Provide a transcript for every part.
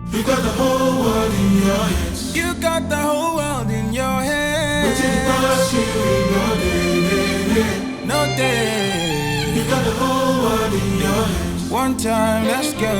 You got the whole world in your hands. You got the whole world in your hands. But it pass you in no day. No day. You got the whole world in your hands. One time, let's go.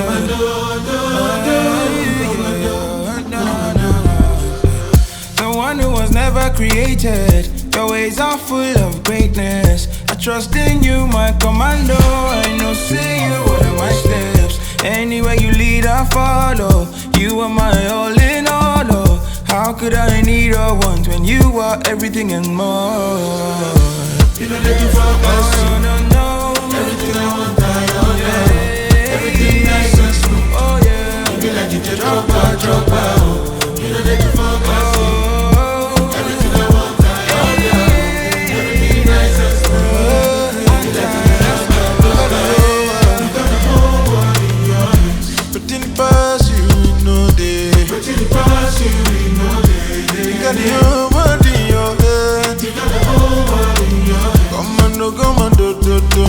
The one who was never created. Your ways are full of greatness. I trust in you, my commando. I know, say you order my steps. Anywhere you lead, I follow. You are my all in all. Oh, how could I need or want when you are everything and more? You know that you fuck us. No. Everything I want, I own, yeah. Everything nice and smooth. Oh yeah. You be like you just drop out, oh. You know that you fuck us. Everything I want, I own, yeah. Everything nice and smooth. You be like you just drop out, oh. You got the whole world in your hands. But in the past you know day. But in the past you know You got the whole world in your head. You got the whole world in your hands. Commando, do.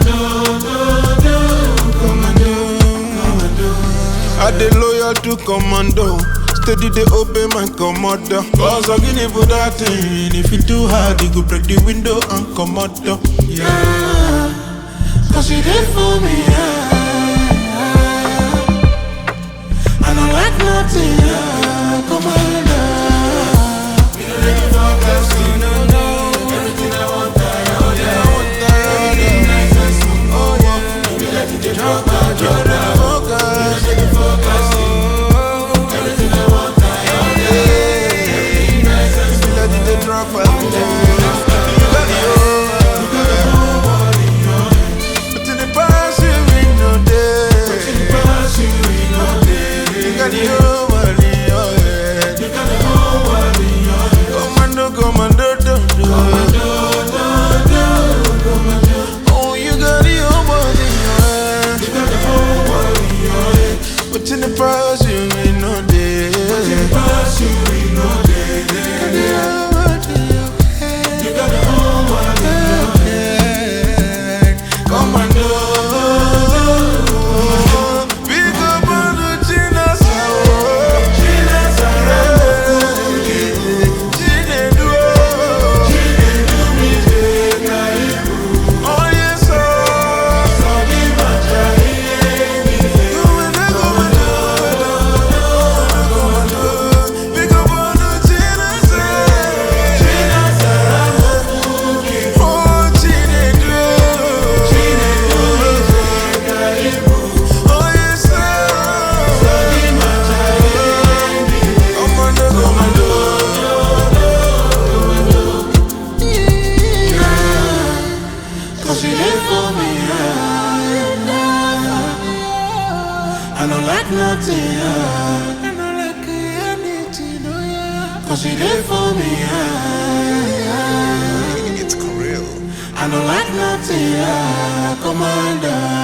I dey loyal to commando. Steady they obey my commander. Cause I can for that thing. If it too hard, you go break the window and come out. Yeah, cause you did for me, I don't like nothing, commander. You know that you fuck us, everything I want, I own, yeah. Everything nice and smooth, oh yeah. You be like you just drop out, You know that you fuck us, everything I want, I own, yeah. Everything nice and smooth, Let it drop out. But in the past you ain't no day. pass you in no day. You got the whole world in your head. You got the whole world in your hands. Commando, do. Oh, you got the whole world in your head. You got the whole world in your hands. But in the past you ain't no day. Pass you in no day. You got the whole world in your hands. Commando. Big up on the China Sao. Oh yes, sir. Big up on the China Oh, oh yes, sir. Commando. Cause you live for me, I don't like nothing, I don't like anything, oh yeah. Cause you live for me, It's Korean. I don't like nothing, commander.